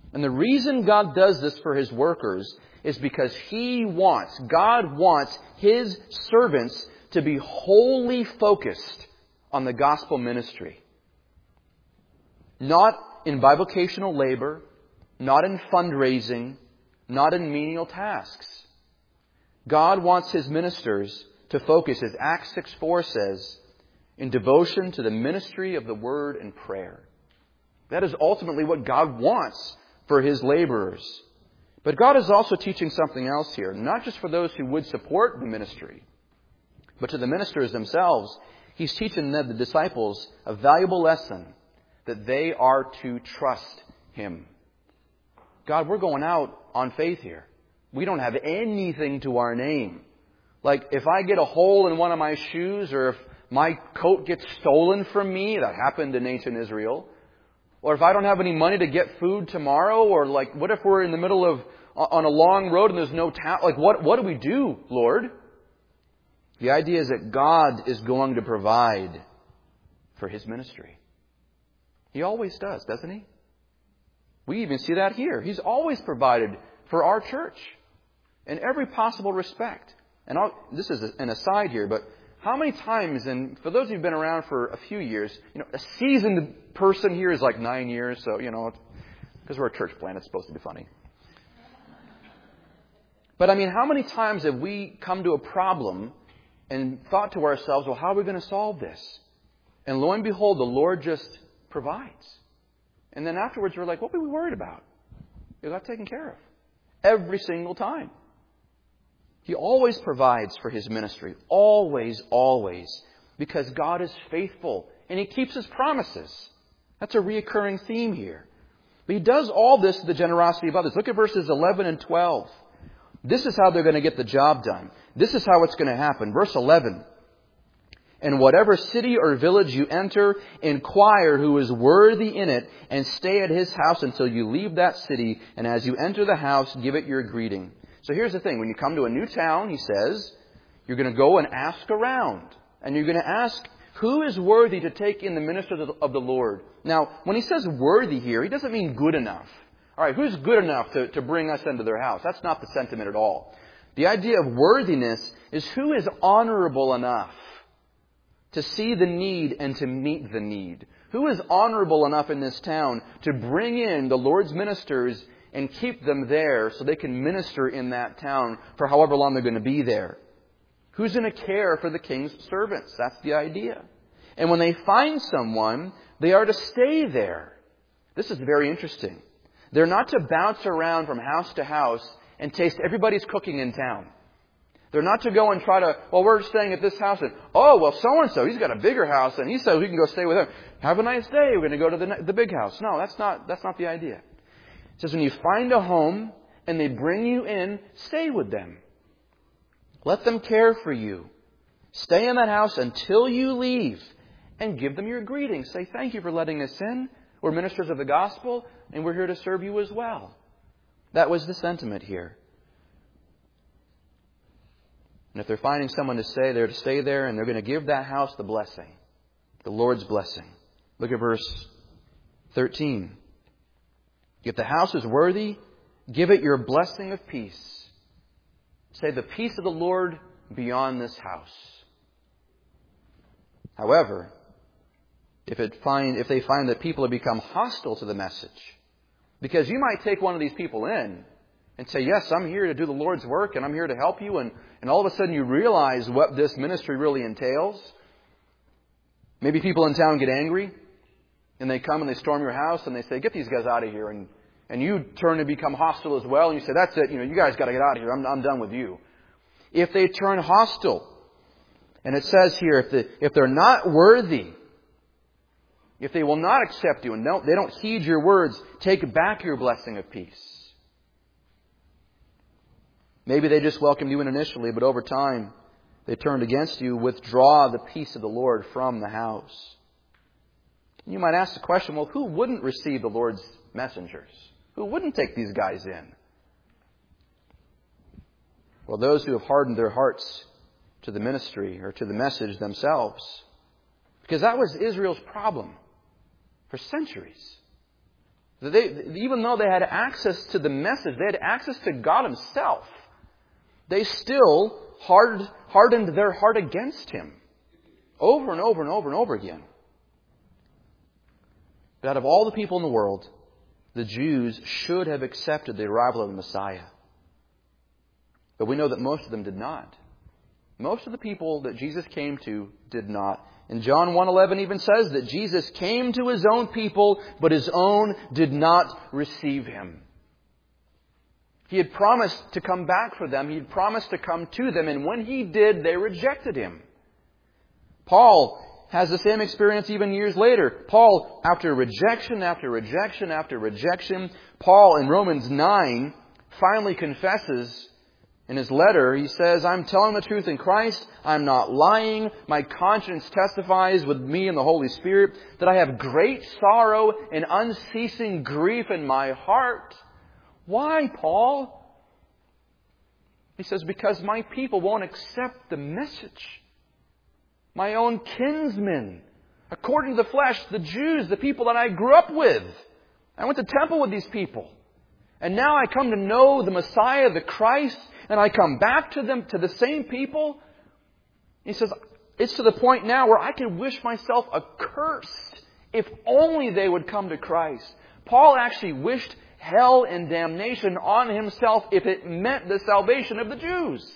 And the reason God does this for His workers is because God wants His servants to be wholly focused on the gospel ministry. Not in bivocational labor, not in fundraising, not in menial tasks. God wants His ministers to focus, as Acts 6:4 says, in devotion to the ministry of the Word and prayer. That is ultimately what God wants for His laborers. But God is also teaching something else here, not just for those who would support the ministry, but to the ministers themselves. He's teaching the disciples a valuable lesson, that they are to trust Him. God, we're going out on faith here. We don't have anything to our name. Like, if I get a hole in one of my shoes, or if my coat gets stolen from me, that happened in ancient Israel, or if I don't have any money to get food tomorrow, or like, what if we're in the middle of, on a long road and there's no town? Like, what do we do, Lord? The idea is that God is going to provide for His ministry. He always does, doesn't He? We even see that here. He's always provided for our church in every possible respect. And this is an aside here, but how many times, and for those who've been around for a few years, a seasoned person here is like 9 years, so, because we're a church plant, it's supposed to be funny. But how many times have we come to a problem and thought to ourselves, well, how are we going to solve this? And lo and behold, the Lord just provides. And then afterwards, we're like, what were we worried about? It got taken care of. Every single time. He always provides for His ministry. Always, always. Because God is faithful. And He keeps His promises. That's a reoccurring theme here. But He does all this to the generosity of others. Look at verses 11 and 12. This is how they're going to get the job done. This is how it's going to happen. Verse 11. And whatever city or village you enter, inquire who is worthy in it, and stay at his house until you leave that city. And as you enter the house, give it your greeting. So here's the thing. When you come to a new town, he says, you're going to go and ask around. And you're going to ask, who is worthy to take in the ministry of the Lord? Now, when he says worthy here, he doesn't mean good enough. All right, who's good enough to bring us into their house? That's not the sentiment at all. The idea of worthiness is who is honorable enough to see the need and to meet the need. Who is honorable enough in this town to bring in the Lord's ministers and keep them there so they can minister in that town for however long they're going to be there? Who's going to care for the king's servants? That's the idea. And when they find someone, they are to stay there. This is very interesting. They're not to bounce around from house to house and taste everybody's cooking in town. They're not to go and try to, well, we're staying at this house, and, oh, well, so-and-so, he's got a bigger house, and he says we can go stay with him. Have a nice day. We're going to go to the big house. No, that's not the idea. It says when you find a home and they bring you in, stay with them. Let them care for you. Stay in that house until you leave and give them your greetings. Say, thank you for letting us in. We're ministers of the gospel, and we're here to serve you as well. That was the sentiment here. And if they're finding someone to stay, they're to stay there, and they're going to give that house the blessing, the Lord's blessing. Look at verse 13. If the house is worthy, give it your blessing of peace. Say, the peace of the Lord beyond this house. However, if they find that people have become hostile to the message, because you might take one of these people in and say, yes, I'm here to do the Lord's work and I'm here to help you, and all of a sudden you realize what this ministry really entails. Maybe people in town get angry and they come and they storm your house and they say, get these guys out of here, and you turn and become hostile as well, and you say, that's it, you guys got to get out of here, I'm done with you. If they turn hostile, and it says here, if they're not worthy, if they will not accept you and they don't heed your words, take back your blessing of peace. Maybe they just welcomed you in initially, but over time they turned against you. Withdraw the peace of the Lord from the house. You might ask the question, well, who wouldn't receive the Lord's messengers? Who wouldn't take these guys in? Well, those who have hardened their hearts to the ministry or to the message themselves. Because that was Israel's problem for centuries. Even though they had access to the message, they had access to God Himself, they still hardened their heart against Him over and over and over and over again. But out of all the people in the world, the Jews should have accepted the arrival of the Messiah. But we know that most of them did not. Most of the people that Jesus came to did not. And John 1:11 even says that Jesus came to His own people, but His own did not receive Him. He had promised to come back for them. He had promised to come to them. And when He did, they rejected Him. Paul has the same experience even years later. Paul, after rejection, after rejection, after rejection, Paul in Romans 9 finally confesses in his letter. He says, I'm telling the truth in Christ. I'm not lying. My conscience testifies with me in the Holy Spirit that I have great sorrow and unceasing grief in my heart. Why, Paul? He says, because my people won't accept the message. My own kinsmen, according to the flesh, the Jews, the people that I grew up with. I went to temple with these people. And now I come to know the Messiah, the Christ, and I come back to them, to the same people. He says, it's to the point now where I can wish myself accursed if only they would come to Christ. Paul actually wished hell and damnation on himself if it meant the salvation of the Jews.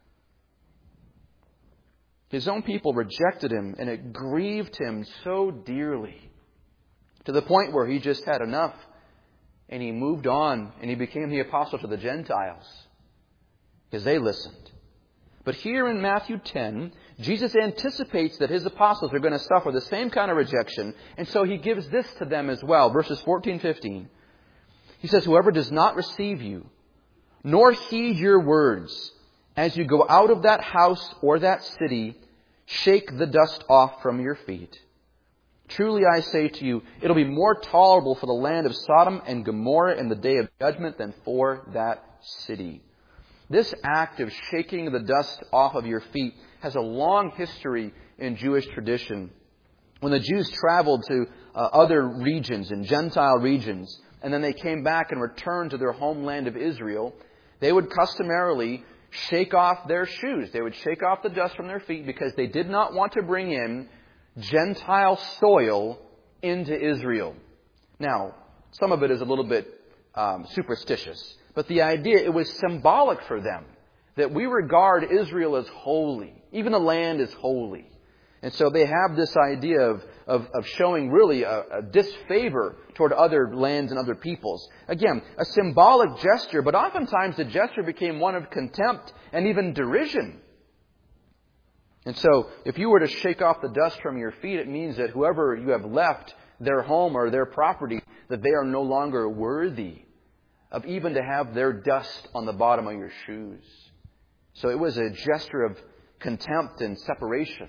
His own people rejected Him, and it grieved Him so dearly, to the point where He just had enough, and He moved on, and He became the apostle to the Gentiles, because they listened. But here in Matthew 10, Jesus anticipates that His apostles are going to suffer the same kind of rejection, and so He gives this to them as well. Verses 14-15. He says, whoever does not receive you, nor heed your words, as you go out of that house or that city, shake the dust off from your feet. Truly I say to you, it'll be more tolerable for the land of Sodom and Gomorrah in the day of judgment than for that city. This act of shaking the dust off of your feet has a long history in Jewish tradition. When the Jews traveled to other regions, in Gentile regions, and then they came back and returned to their homeland of Israel, they would customarily shake off their shoes. They would shake off the dust from their feet because they did not want to bring in Gentile soil into Israel. Now, some of it is a little bit superstitious, but the idea, it was symbolic for them that we regard Israel as holy. Even the land is holy. And so they have this idea of showing really a disfavor toward other lands and other peoples. Again, a symbolic gesture, but oftentimes the gesture became one of contempt and even derision. And so if you were to shake off the dust from your feet, it means that whoever you have left their home or their property, that they are no longer worthy of even to have their dust on the bottom of your shoes. So it was a gesture of contempt and separation.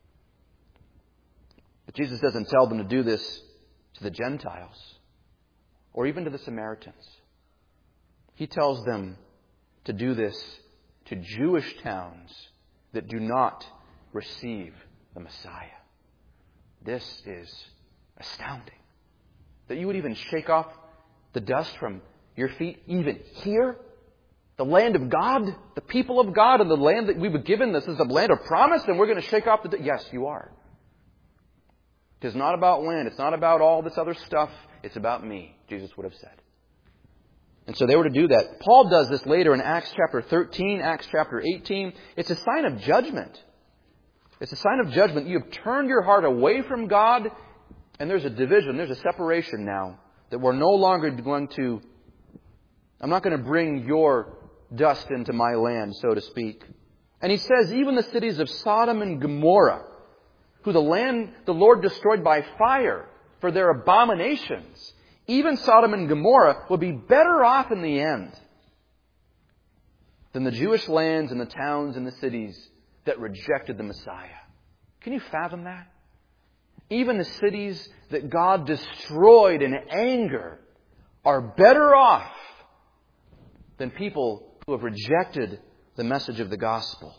But Jesus doesn't tell them to do this to the Gentiles or even to the Samaritans. He tells them to do this to Jewish towns that do not receive the Messiah. This is astounding. That you would even shake off the dust from your feet even here? The land of God, the people of God, and the land that we were given. This is a land of promise, and we're going to shake off the dust. Yes, you are. It's not about land. It's not about all this other stuff. It's about me, Jesus would have said. And so they were to do that. Paul does this later in Acts chapter 13, Acts chapter 18. It's a sign of judgment. It's a sign of judgment. You have turned your heart away from God, and there's a division, there's a separation now, that we're no longer going to, I'm not going to bring your dust into my land, so to speak. And he says, even the cities of Sodom and Gomorrah, who the Lord destroyed by fire for their abominations, even Sodom and Gomorrah will be better off in the end than the Jewish lands and the towns and the cities that rejected the Messiah. Can you fathom that? Even the cities that God destroyed in anger are better off than people who have rejected the message of the gospel.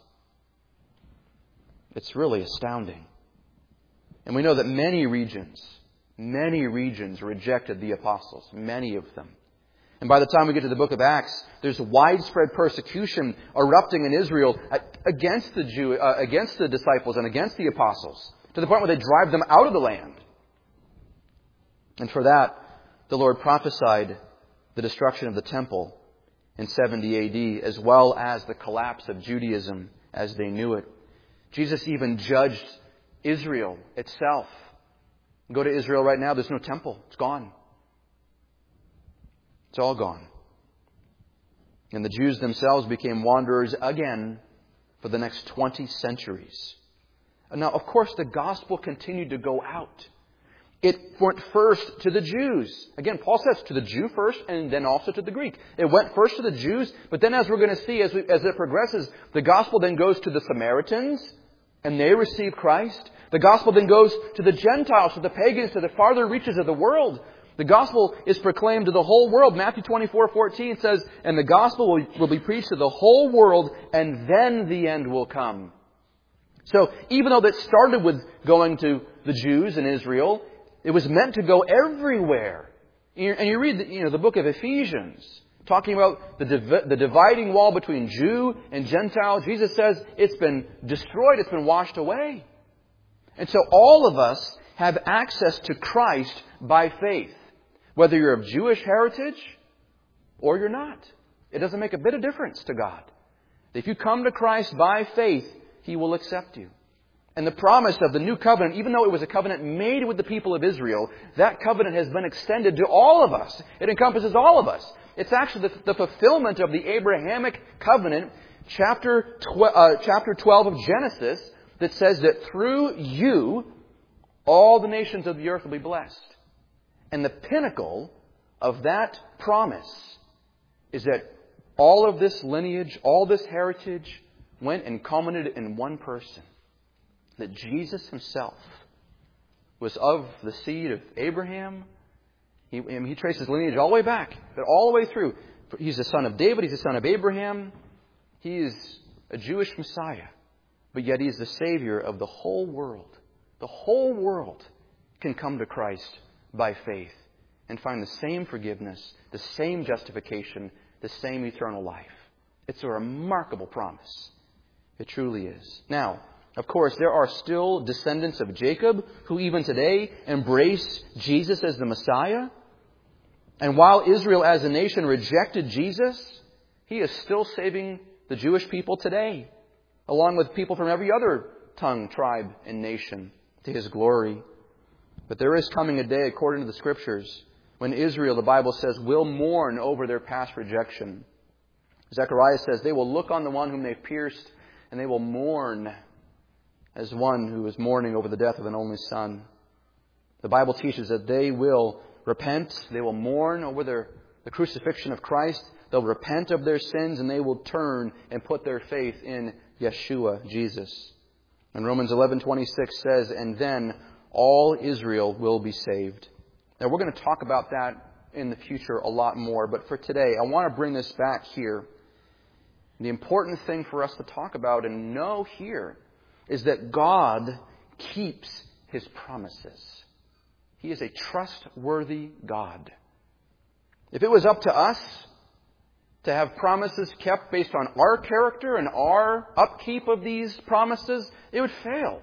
It's really astounding. And we know that many regions Many regions rejected the apostles, many of them. And by the time we get to the book of Acts, there's widespread persecution erupting in Israel against the disciples and against the apostles, to the point where they drive them out of the land. And for that, the Lord prophesied the destruction of the temple in 70 AD, as well as the collapse of Judaism as they knew it. Jesus even judged Israel itself. Go to Israel right now, there's no temple. It's gone. It's all gone. And the Jews themselves became wanderers again for the next 20 centuries. And now, of course, the gospel continued to go out. It went first to the Jews. Again, Paul says to the Jew first and then also to the Greek. It went first to the Jews, but then as we're going to see, as it progresses, the gospel then goes to the Samaritans, and they receive Christ. The gospel then goes to the Gentiles, to the pagans, to the farther reaches of the world. The gospel is proclaimed to the whole world. Matthew 24:14 says, and the gospel will be preached to the whole world, and then the end will come. So even though that started with going to the Jews in Israel, it was meant to go everywhere. And you read the book of Ephesians, talking about the dividing wall between Jew and Gentile. Jesus says it's been destroyed, it's been washed away. And so all of us have access to Christ by faith. Whether you're of Jewish heritage or you're not. It doesn't make a bit of difference to God. If you come to Christ by faith, He will accept you. And the promise of the new covenant, even though it was a covenant made with the people of Israel, that covenant has been extended to all of us. It encompasses all of us. It's actually the fulfillment of the Abrahamic covenant, chapter 12 of Genesis, that says that through you, all the nations of the earth will be blessed. And the pinnacle of that promise is that all of this lineage, all this heritage went and culminated in one person. That Jesus Himself was of the seed of Abraham. He traces lineage all the way back, but all the way through. He's the son of David. He's the son of Abraham. He is a Jewish Messiah. But yet He is the Savior of the whole world. The whole world can come to Christ by faith and find the same forgiveness, the same justification, the same eternal life. It's a remarkable promise. It truly is. Now, of course, there are still descendants of Jacob who even today embrace Jesus as the Messiah. And while Israel as a nation rejected Jesus, He is still saving the Jewish people today, along with people from every other tongue, tribe, and nation, to His glory. But there is coming a day, according to the Scriptures, when Israel, the Bible says, will mourn over their past rejection. Zechariah says they will look on the one whom they've pierced, and they will mourn as one who is mourning over the death of an only son. The Bible teaches that they will repent, they will mourn over the crucifixion of Christ, they'll repent of their sins, and they will turn and put their faith in Yeshua, Jesus. And Romans 11:26 says, and then all Israel will be saved. Now we're going to talk about that in the future a lot more, but for today I want to bring this back here. The important thing for us to talk about and know here is that God keeps His promises. He is a trustworthy God. If it was up to us to have promises kept based on our character and our upkeep of these promises, it would fail.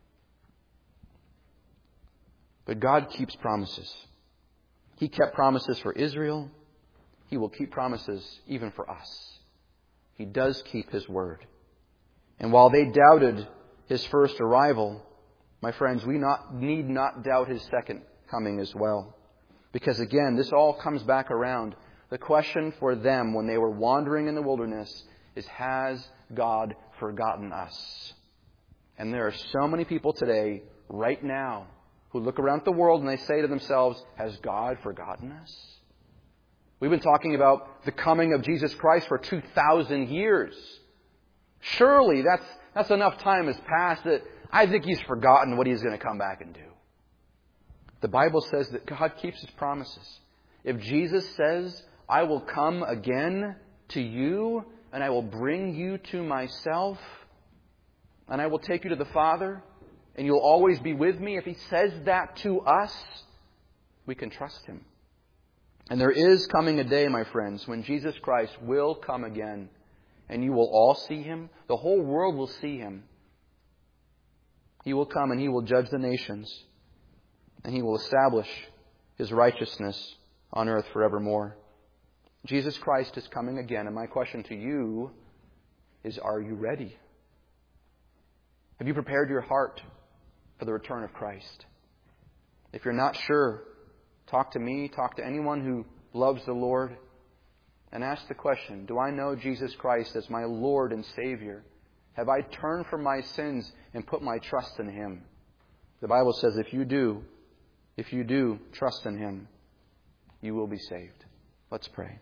But God keeps promises. He kept promises for Israel. He will keep promises even for us. He does keep His word. And while they doubted His first arrival, my friends, we need not doubt His second coming as well. Because again, this all comes back around. The question for them when they were wandering in the wilderness is, has God forgotten us? And there are so many people today, right now, who look around the world and they say to themselves, has God forgotten us? We've been talking about the coming of Jesus Christ for 2,000 years. Surely that's enough time has passed that I think He's forgotten what He's going to come back and do. The Bible says that God keeps His promises. If Jesus says, I will come again to you and I will bring you to myself and I will take you to the Father and you'll always be with me. If He says that to us, We can trust Him. And there is coming a day, my friends, when Jesus Christ will come again. And you will all see Him. The whole world will see Him. He will come and He will judge the nations. And He will establish His righteousness on earth forevermore. Jesus Christ is coming again. And my question to you is, are you ready? Have you prepared your heart for the return of Christ? If you're not sure, talk to me, talk to anyone who loves the Lord, and ask the question, do I know Jesus Christ as my Lord and Savior? Have I turned from my sins and put my trust in Him? The Bible says if you do trust in Him, you will be saved. Let's pray.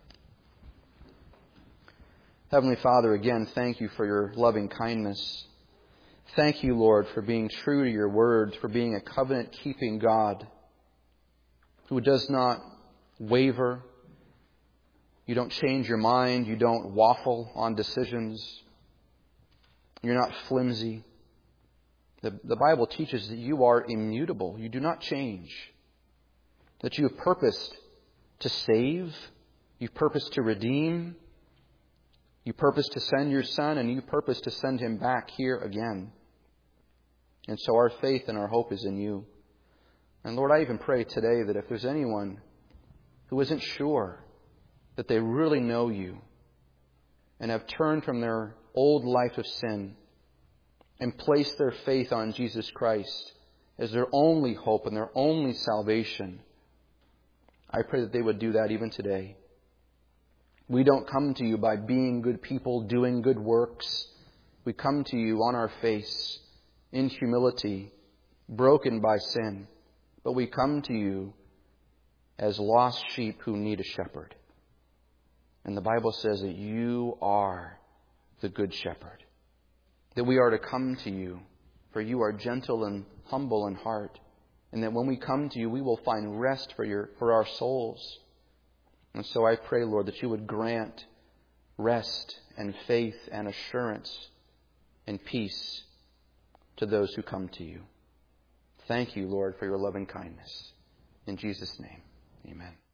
Heavenly Father, again, thank You for Your loving kindness. Thank You, Lord, for being true to Your words, for being a covenant-keeping God who does not waver. You don't change your mind. You don't waffle on decisions. You're not flimsy. The Bible teaches that You are immutable. You do not change. That You have purposed to save. You've purposed to redeem. You purposed to send Your Son, and You purposed to send Him back here again. And so our faith and our hope is in You. And Lord, I even pray today that if there's anyone who isn't sure that they really know You and have turned from their old life of sin and placed their faith on Jesus Christ as their only hope and their only salvation, I pray that they would do that even today. We don't come to You by being good people, doing good works. We come to You on our face, in humility, broken by sin. But we come to You as lost sheep who need a shepherd. And the Bible says that You are the good shepherd. That we are to come to You, for You are gentle and humble in heart. And that when we come to You, we will find rest for our souls. And so I pray, Lord, that You would grant rest and faith and assurance and peace to those who come to You. Thank You, Lord, for Your loving kindness. In Jesus' name, amen.